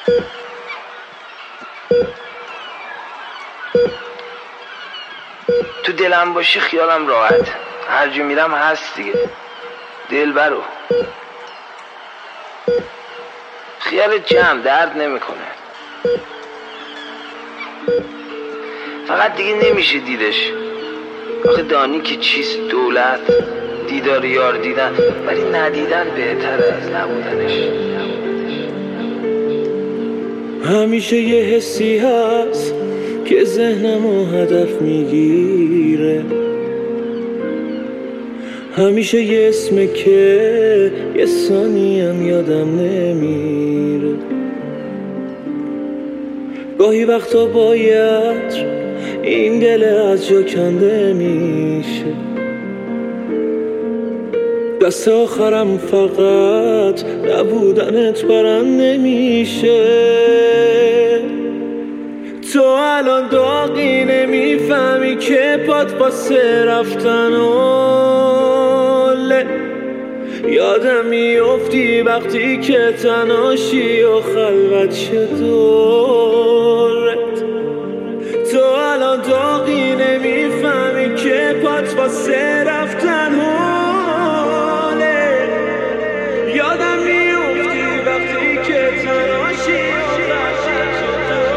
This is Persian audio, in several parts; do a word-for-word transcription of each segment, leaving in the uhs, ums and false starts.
تو دلم باشی خیالم راحت، هر جا میرم هست دیگه. دلبرو خیالت جمع درد نمیکنه، فقط دیگه نمیشه دیدش. آخه دانی که چیست دولت، دیدار یار دیدن، ولی ندیدن بهتر از نبودنش. همیشه یه حسی هست که ذهنمو هدف میگیره، همیشه یه اسمه که یه ثانیم یادم نمیره. گاهی وقتا باید این دل از جا کنده میشه، دست آخرم فقط نبودنت برنده میشه. تو الان داغی نمیفهمی که پات واسه رفتن اوله، یادم میافتی وقتی که تنهاشی و خلوت شد دورت. تو الان داغی نمیفهمی که پات واسه رفتن اوله، یادم میافتی وقتی که تنهاشی و خلوت شد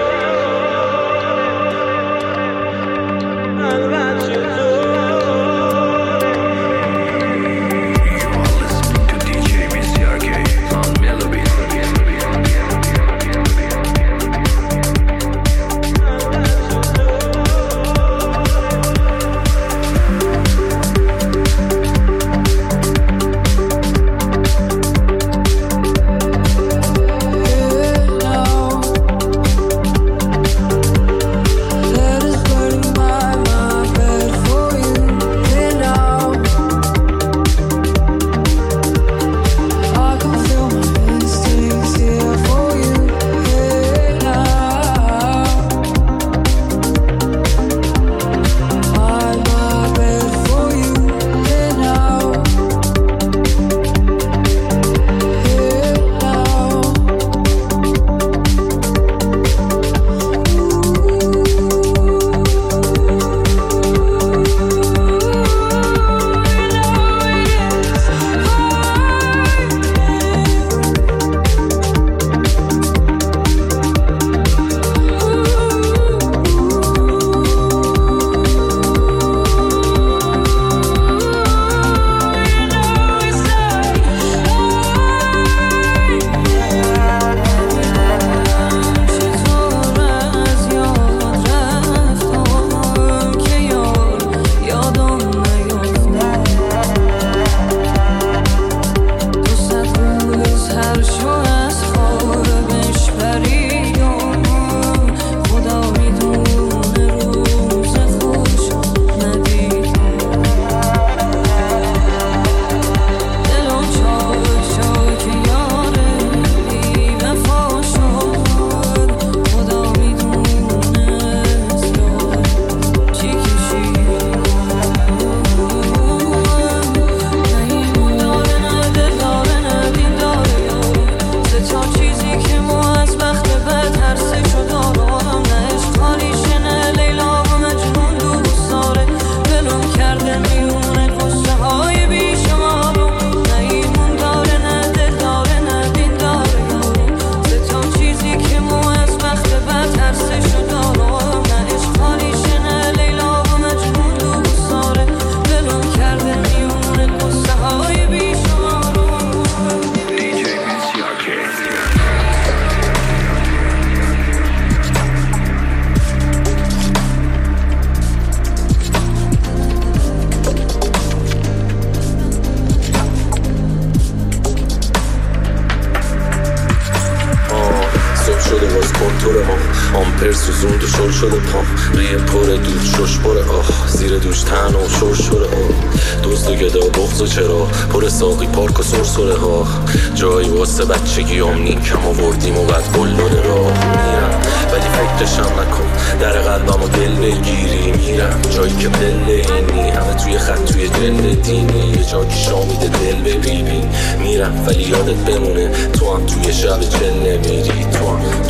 آمپر سوزوند و شل شده پام، ریه پر دود شش پر آه، زیر دوش تن و شور شده آه، دوست و گدا بغض و چرا پر ساقی پارک و سرسره ها، جایی واسه بچگی آمنی کم آوردیم و بعد بلوره راه میرم، ولی فکرشم نکن در قلبم و دل بگیری میرم، جایی که پله اینی همه توی خط توی جلد دینی، یه جا که شامیده دل ببینی میرم، ولی یادت بمونه تو هم توی شب جل نمیری، تو هم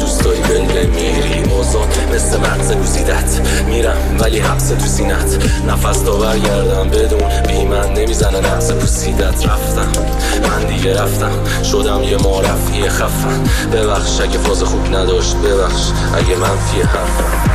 دیدت میرم ولی حبس تو سینت، نفس تا برگردم بدون بی من نمیزنه نفس پوسیدت. رفتم من دیگه رفتم شدم یه معرفی خفن، ببخش اگه فاز خوب نداشت، ببخش اگه منفی حرفم.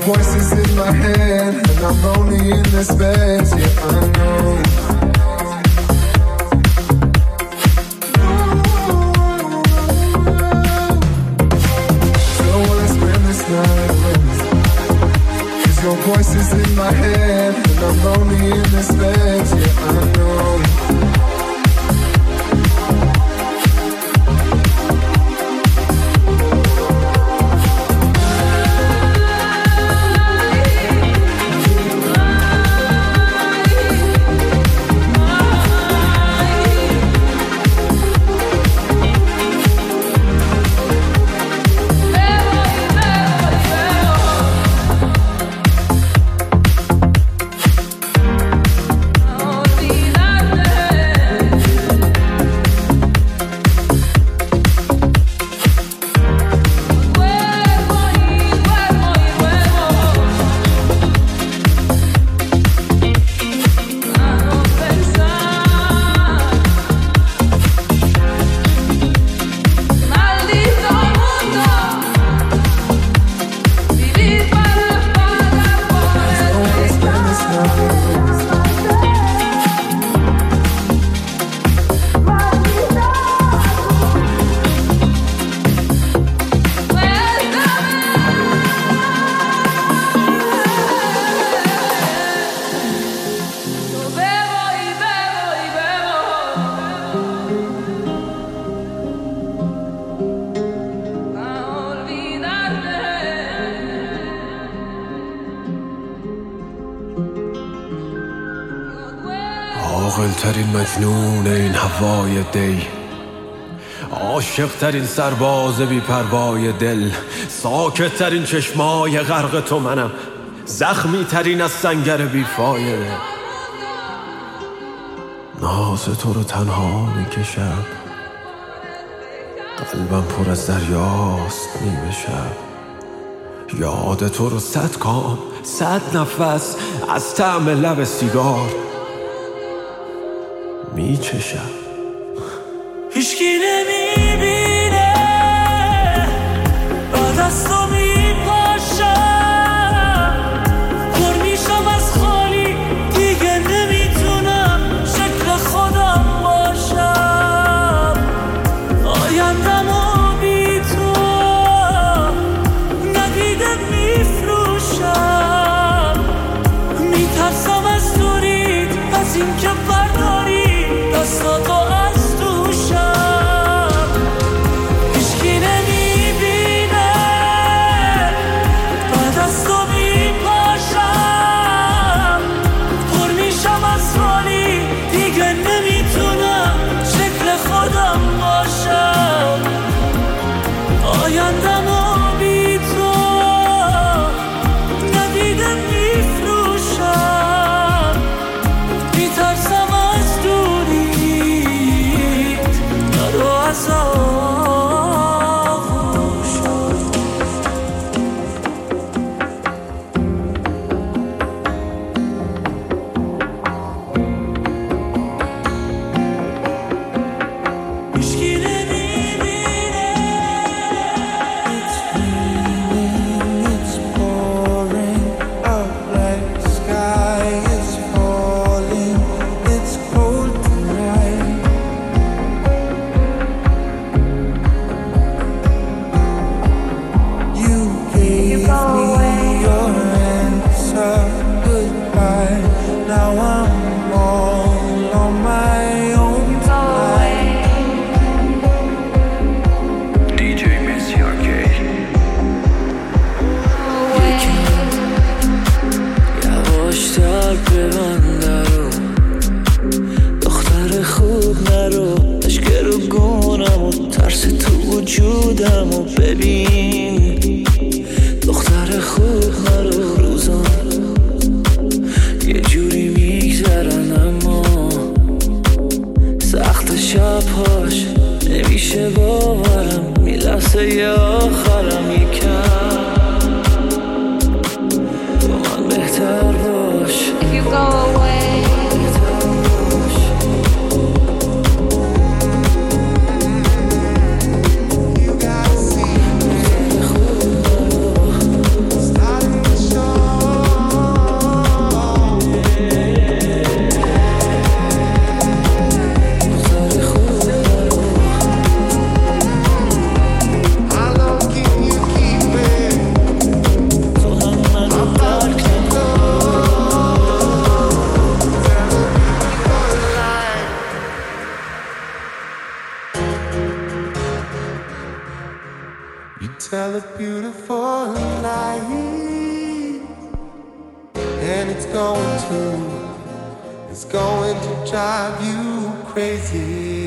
voices in my head, and I'm lonely in this bed. Yeah, I know. So I spend this night with, 'cause your voice is in my head, and I'm lonely in this bed. Yeah, I know. عاقل‌ترین مجنون این هوای دی، عاشق‌ترین سرباز بی پروای دل، ساکت‌ترین چشمای غرق تو منم، زخمی‌ترین از سنگر بی فایده. ناز تو رو تنها میکشم، قلبم پر از دریاست نیمه شب. یاد تو رو صد کام صد نفس از طعم لب سیگار میچشم. هیچکی نمیبینه بعد از تو میپاشم، پر میشم از خالی دیگه نمیتونم شکل خودم باشم. آیندم و بی تو ندیده میفروشم، میترسم از دورید، از این که برداری دستاتو از دوشم. هیچکی نمیبینه بعد از تو میپاشم، پر میشم از خالی دیگه نمیتونم شکل خودم باشم. آیندم و بی تو ندیده میفروشم، میترسم از دورید نرو از آغوشم. هیچکی نمیبینه. It's raining, it's pouring out like the sky is falling. It's cold tonight. You gave me your answer, goodbye. Now I'm all on my own tonight. دی جی Missy آر کی. یواشتر ببند درو، دختر خوب نرو، اشک رو گونم و ترس تو وجودم و ببین. دختر خوب نرو، روزان یه جوری میگذرن اما سخت شبهاش نمیشه باورم، میلرزه یه آخرم یکم. با من بهتر باش. If you go away, You gotta see, starting to show You tell a beautiful lie, and it's going to, it's going to drive you crazy.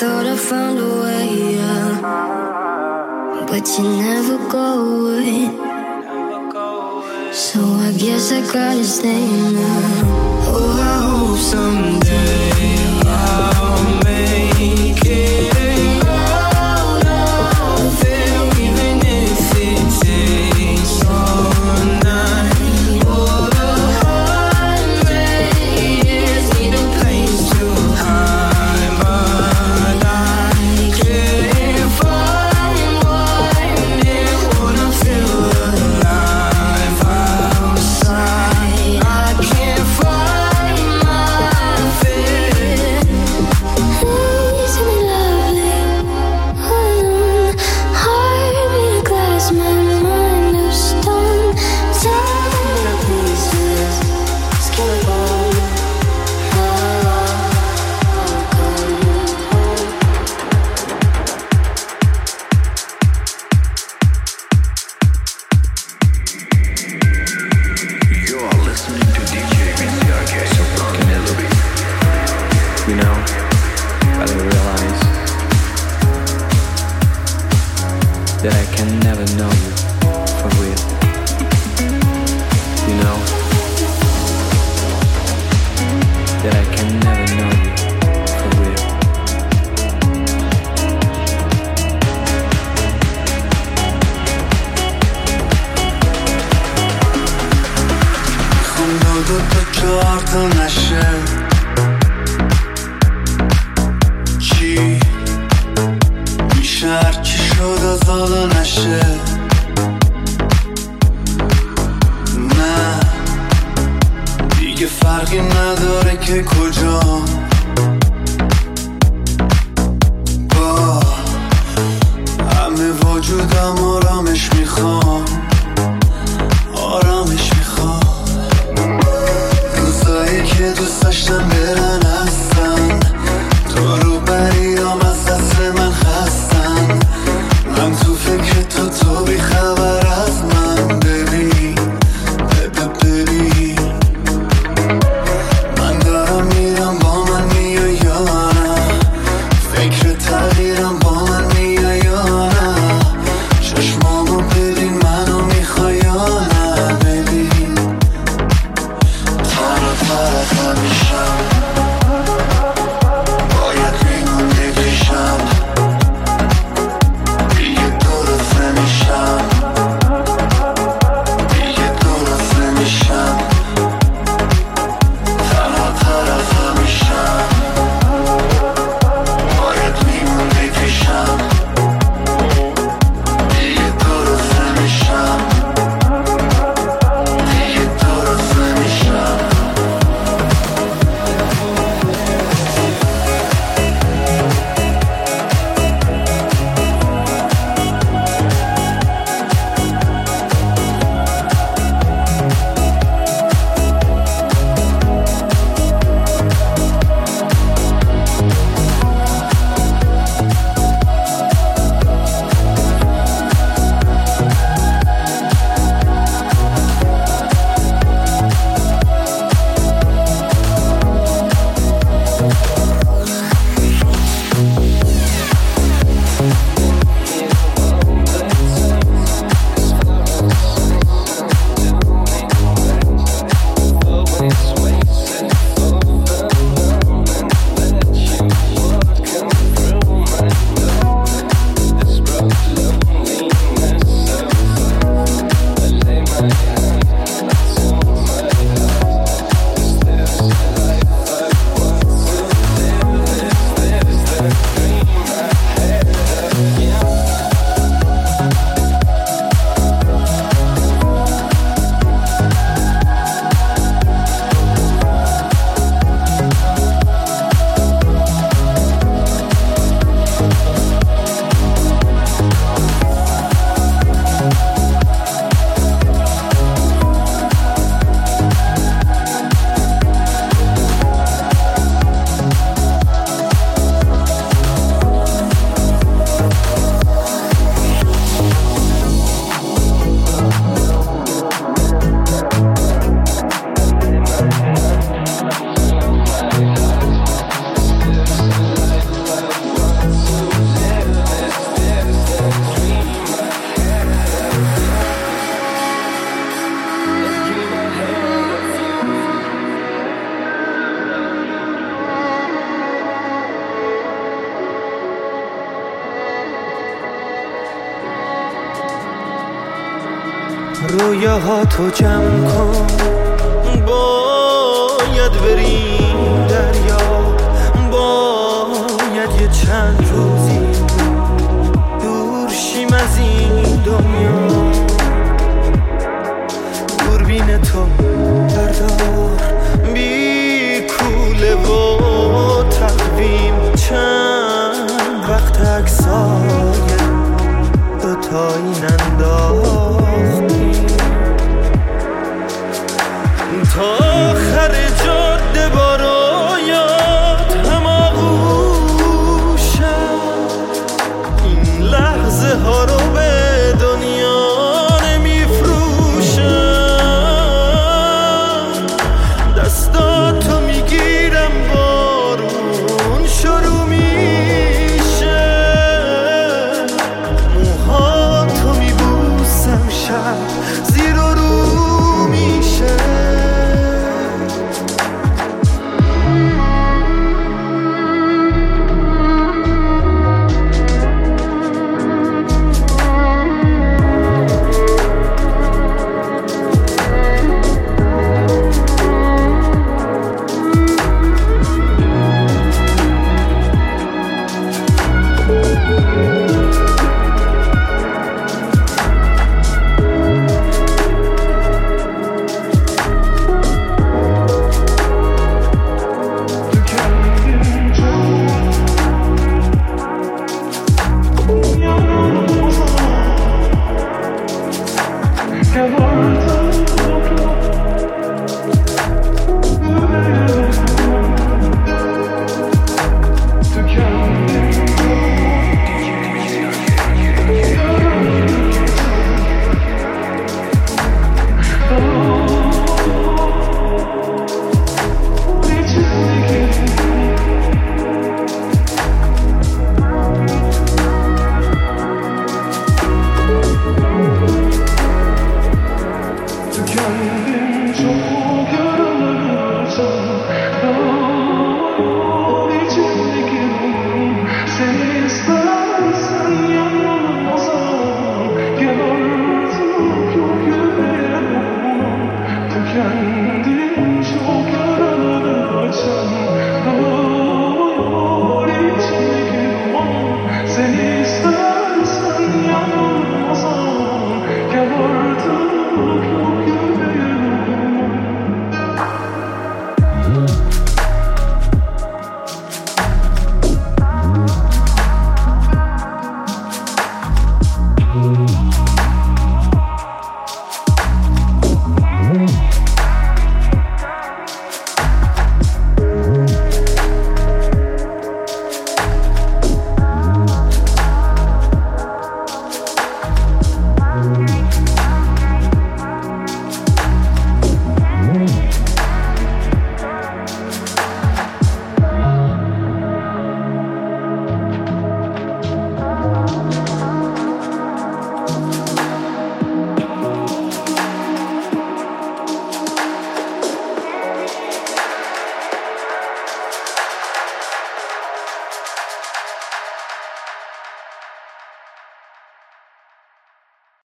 thought I found a way out, but you never go away. So I guess I gotta stay now. Oh, I hope someday I'll make it out of it, even if it takes all night or a hundred years. Need a place to hide, but I can't find one. It wanna feel alive outside. I can't find my feet. Isn't it lovely? Alone, heart made of glass, my mind of stone. Tearing to pieces, skin of bone. You are listening to D J B C R K, so fucking melody. You know, but I realize that I can never know you for real. You know, that I can never know you for real. میخوام دو دو تا چهار تا نشه چی میشه هرچی شد از حالا نشه نه دیگه فرقی نداره که کجا با همه وجودم آرامش میخوام آرامش میخوام روزایی که دوست داشتم برن هستن تو رو بریام از دست من خستن من تو فکر تو تو بی خبر از من ببین ببین ببین من دارم میرم با من میای یا نه فکر تغییرم با من میای یا نه چشمامو ببین منو میخوای یا نه ببین تر و تر همیشم باید میمونی پیشم دیگه درست نمیشم دیگه درست نمیشم تنها تر از همیشم باید میمونی پیشم دیگه درست نمیشم دیگه درست نمیشم رویاهاتو جمع کن، باید بریم دریا، باید یه چند روزی دور شیم از این دنیا. دوربین تو بردار بی کوله و تقویم، چند وقت عکسای دوتایی ننداختیم تا آخر جاده برایت هماغوشم. این لحظه ها رو به دنیا نمیفروشم، دستاتو میگیرم بارون شروع میشه، موهاتو میبوسم شب زیر و رو میشه.